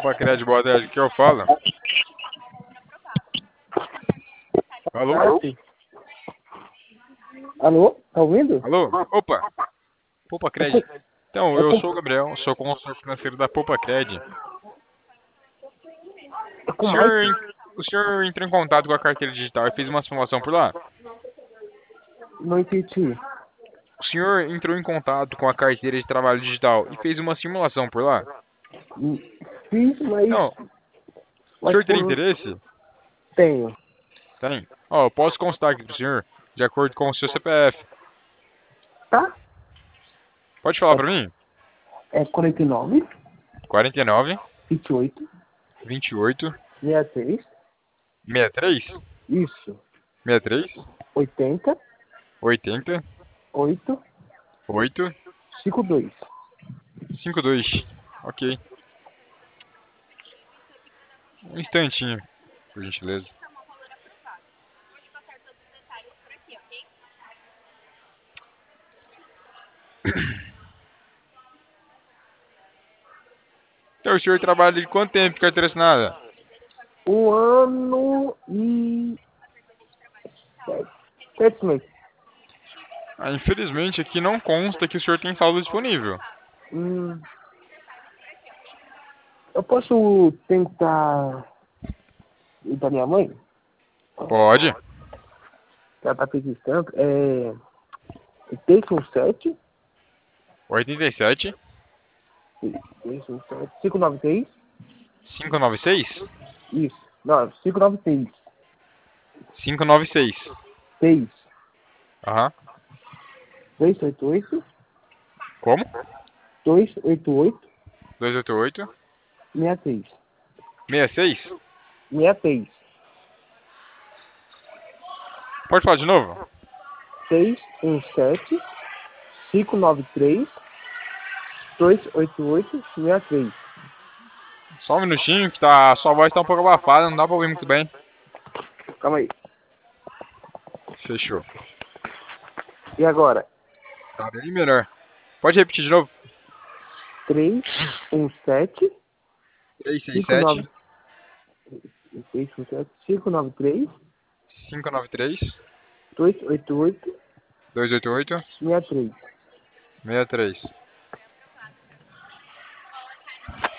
Opa, Cred, boa tarde. Que eu falo? Alô? Alô? Tá ouvindo? Alô? Opa, Poupa Cred. Então, eu sou o Gabriel, sou consultor financeiro da Poupa Cred. É O com o senhor, Mike? o senhor entrou em contato com a carteira digital e fez uma simulação por lá? Não entendi. O senhor entrou em contato com a carteira de trabalho digital e fez uma simulação por lá? Fiz, mas, Não. O mas senhor tem por... interesse? Tenho. Tem. Ó, eu posso constar aqui pro senhor, de acordo com o seu CPF. Tá? Pode falar pra mim? É 49, 49, 28, 28, 63. 63, Isso. 63, 80, 80, 8, 8, 52. 52. Ok. Um instantinho, por gentileza. Então, o senhor trabalha de quanto tempo de carteira assinada? 1 ano e 7 meses. Ah, infelizmente, aqui não consta que o senhor tem saldo disponível. Hum, eu posso tentar ir da minha mãe? Pode. Que ela tá registrando. Deixa um 7. 87, Deixa um 7. 593. 596, Isso. Não, 593. 596. 6. Aham. 288. Como? 288. 288, 66. 66. 66. Pode falar de novo? 617. 593. 288. 63. Só um minutinho, que tá, sua voz tá um pouco abafada, não dá pra ouvir muito bem. Calma aí. Fechou. E agora? Tá bem melhor. Pode repetir de novo? 317. 367, 317. 593. 593, 288. 288, 63. 63.